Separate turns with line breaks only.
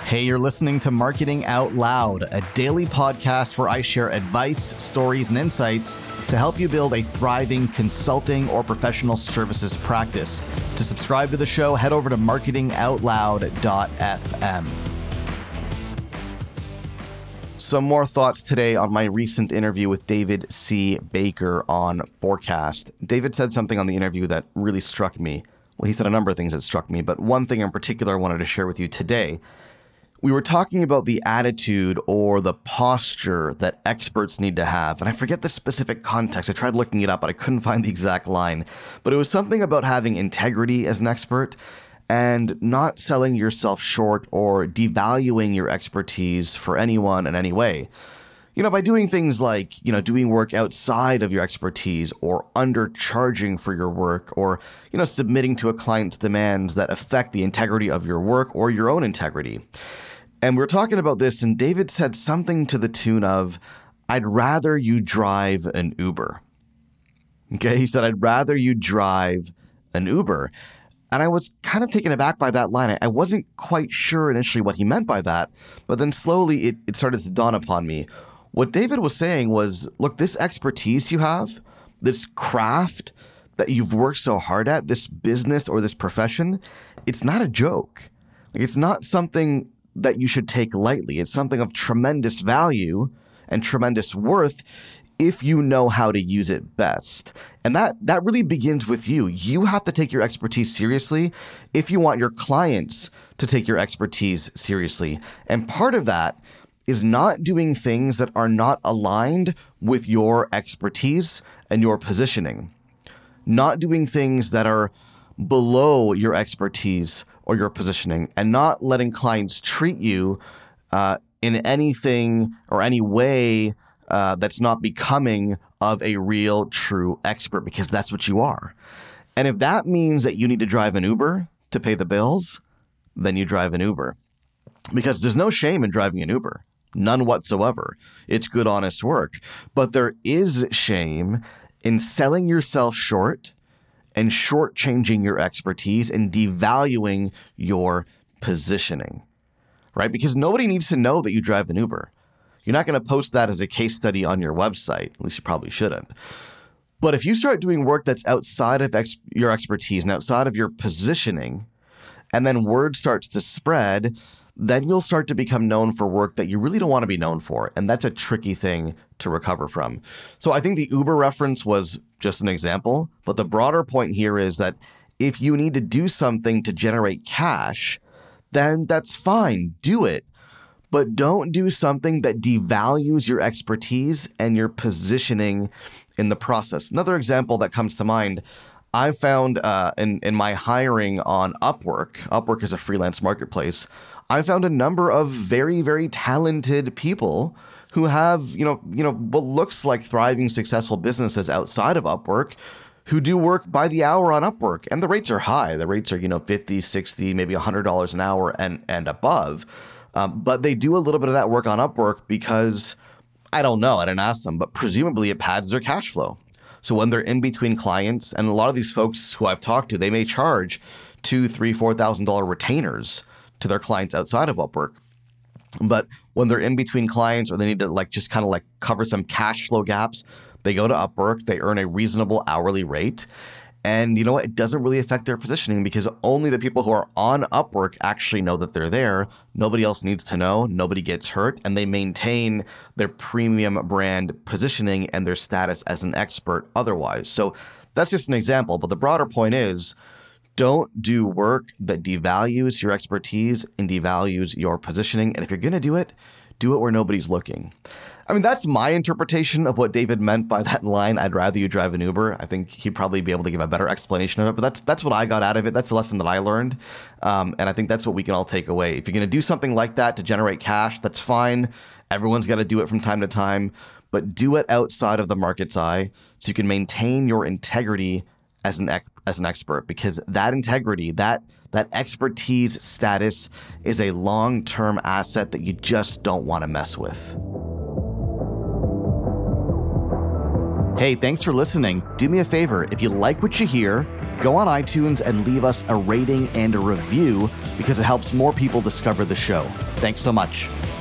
Hey, you're listening to Marketing Out Loud, a daily podcast where I share advice, stories, and insights to help you build a thriving consulting or professional services practice. To subscribe to the show, head over to marketingoutloud.fm. Some more thoughts today on my recent interview with David C. Baker on Forecast. David said something on the interview that really struck me. Well, he said a number of things that struck me, but one thing in particular I wanted to share with you today. We were talking about the attitude or the posture that experts need to have. And I forget the specific context. I tried looking it up, but I couldn't find the exact line. But it was something about having integrity as an expert and not selling yourself short or devaluing your expertise for anyone in any way. By doing things like, doing work outside of your expertise or undercharging for your work or, submitting to a client's demands that affect the integrity of your work or your own integrity. And we were talking about this, and David said something to the tune of, I'd rather you drive an Uber. Okay, he said, I'd rather you drive an Uber. And I was kind of taken aback by that line. I wasn't quite sure initially what he meant by that, but then slowly it started to dawn upon me. What David was saying was, look, this expertise you have, this craft that you've worked so hard at, this business or this profession, it's not a joke. It's not something that you should take lightly. It's something of tremendous value and tremendous worth if you know how to use it best. And that really begins with you. You have to take your expertise seriously if you want your clients to take your expertise seriously. And part of that is not doing things that are not aligned with your expertise and your positioning. Not doing things that are below your expertise or your positioning, and not letting clients treat you in anything or any way that's not becoming of a real, true expert, because that's what you are. And if that means that you need to drive an Uber to pay the bills, then you drive an Uber. Because there's no shame in driving an Uber. None whatsoever. It's good, honest work. But there is shame in selling yourself short and shortchanging your expertise and devaluing your positioning, right? Because nobody needs to know that you drive an Uber. You're not going to post that as a case study on your website. At least you probably shouldn't. But if you start doing work that's outside of your expertise and outside of your positioning, and then word starts to spread, then you'll start to become known for work that you really don't want to be known for. And that's a tricky thing to recover from. So I think the Uber reference was just an example, but the broader point here is that if you need to do something to generate cash, then that's fine, do it. But don't do something that devalues your expertise and your positioning in the process. Another example that comes to mind, I found in my hiring on Upwork is a freelance marketplace, I found a number of very, very talented people who have, what looks like thriving, successful businesses outside of Upwork, who do work by the hour on Upwork. And the rates are high. The rates are, $50, $60, maybe $100 an hour and above. But they do a little bit of that work on Upwork because, I don't know, I didn't ask them, but presumably it pads their cash flow. So when they're in between clients, and a lot of these folks who I've talked to, they may charge $2,000, $3,000, $4,000 retainers to their clients outside of Upwork. But when they're in between clients or they need to just kind of cover some cash flow gaps, they go to Upwork, they earn a reasonable hourly rate. And you know what? It doesn't really affect their positioning because only the people who are on Upwork actually know that they're there. Nobody else needs to know. Nobody gets hurt. And they maintain their premium brand positioning and their status as an expert otherwise. So that's just an example. But the broader point is, don't do work that devalues your expertise and devalues your positioning. And if you're going to do it where nobody's looking. I mean, that's my interpretation of what David meant by that line, I'd rather you drive an Uber. I think he'd probably be able to give a better explanation of it, but that's what I got out of it. That's the lesson that I learned. And I think that's what we can all take away. If you're going to do something like that to generate cash, that's fine. Everyone's got to do it from time to time, but do it outside of the market's eye so you can maintain your integrity as an expert, because that integrity, that expertise status is a long-term asset that you just don't want to mess with. Hey, thanks for listening. Do me a favor. If you like what you hear, go on iTunes and leave us a rating and a review because it helps more people discover the show. Thanks so much.